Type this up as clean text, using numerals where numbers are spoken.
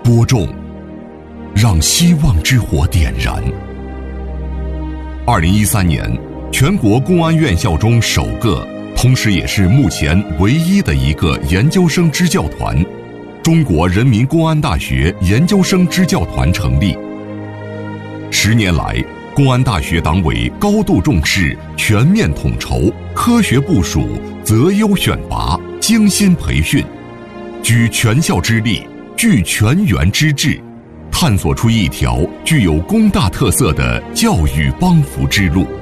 播种，让希望之火点燃。2013年，全国公安院校中首个，同时也是目前唯一的一个研究生支教团——中国人民公安大学研究生支教团成立。10年来，公安大学党委高度重视全面统筹、科学部署、择优选拔、精心培训，举全校之力，聚全员之智，探索出一条具有工大特色的教育帮扶之路。